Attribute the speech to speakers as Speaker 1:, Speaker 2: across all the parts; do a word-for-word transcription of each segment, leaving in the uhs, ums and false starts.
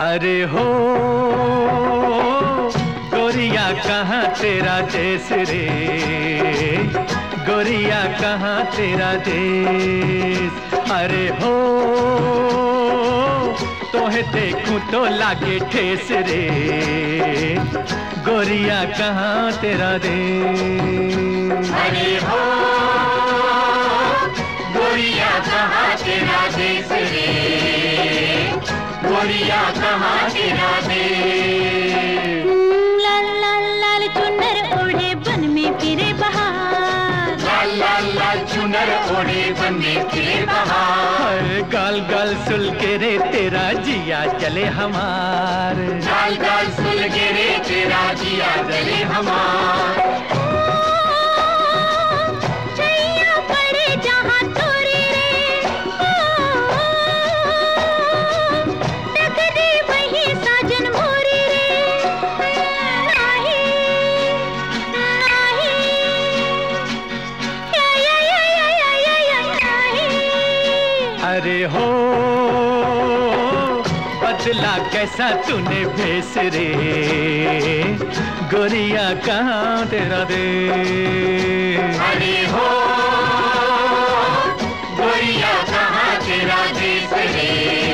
Speaker 1: अरे हो गोरिया कहाँ तेरा देश रे, गोरिया कहाँ तेरा देश। अरे हो तोहे देखूं तो लागे ठेस रे, गोरिया कहाँ तेरा देश।
Speaker 2: अरे हो गोरिया कहाँ तेरा देश रे, गोरिया कहाँ तेरा देश।
Speaker 3: लाल लाल लाल चुनर ओढ़े बन में फिरे बहार,
Speaker 2: लाल लाल लाल चुनर ओढ़े बन में फिरे बहार।
Speaker 1: गाल गाल सुल के रे तेरा जिया चले हमार,
Speaker 2: गाल गाल सुल के रे तेरा जिया चले हमार।
Speaker 1: अरे हो बदला कैसा तूने भेस रे, गोरिया कहाँ तेरा देश।
Speaker 2: अरे हो गोरिया कहाँ तेरा देश रे,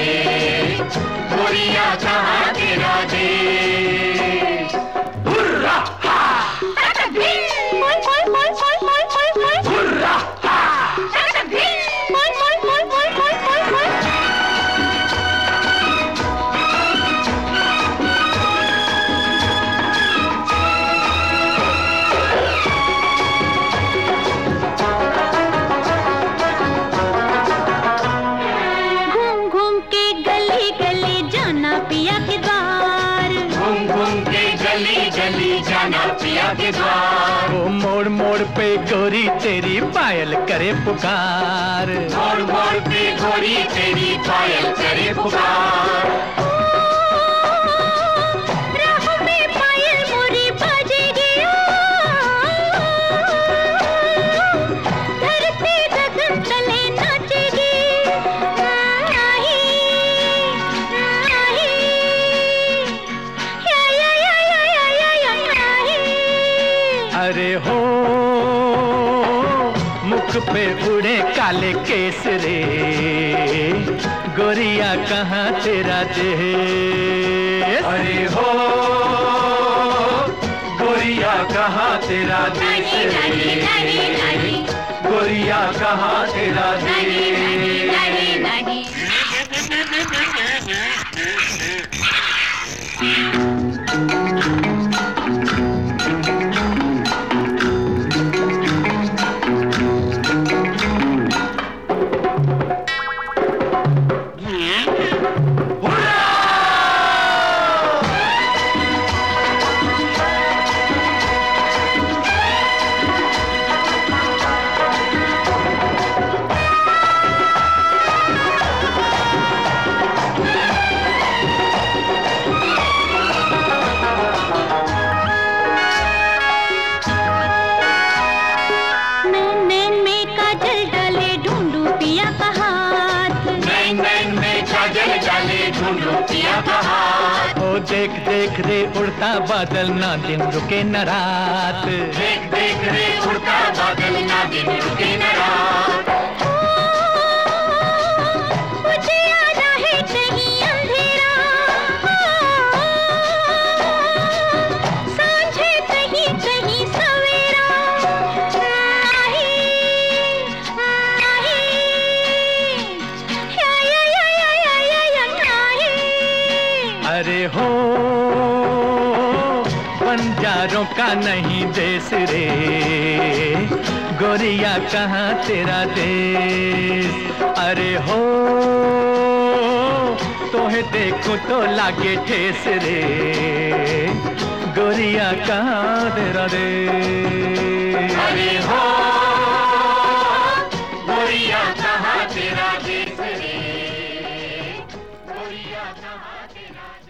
Speaker 2: गोरिया कहाँ तेरा देश। हुर्रा हा हुर्रा हा। जाना पिया के द्वार।
Speaker 1: वो मोड़ मोड़ पे गोरी तेरी पायल करे पुकार,
Speaker 2: मोड़ मोड़ पे गोरी तेरी पायल करे पुकार।
Speaker 3: राहों में पायल मोरी बजेगी, धरती गगन तले नाचेगी।
Speaker 1: अरे हो मुख पे उड़े काले केस रे, गोरिया कहाँ तेरा देश।
Speaker 2: अरे हो गोरिया कहाँ तेरा देश रे, गोरिया कहाँ तेरा देश।
Speaker 1: ओ देख देख रे उड़ता बादल ना दिन रुके न रात,
Speaker 2: देख देख रे उड़ता बादल ना दिन रुके न रात।
Speaker 3: मुझे आना है कहीं अंधेरा, सांझे कहीं कहीं सवेरा।
Speaker 1: अरे हो बंजारों का नहीं देश रे, गोरिया कहाँ तेरा देश। अरे हो तोहे देखूं तो लागे ठेस रे, गोरिया कहाँ तेरा देश।
Speaker 2: अरे हो गोरिया कहाँ तेरा देश रे, गोरिया कहाँ तेरा देश।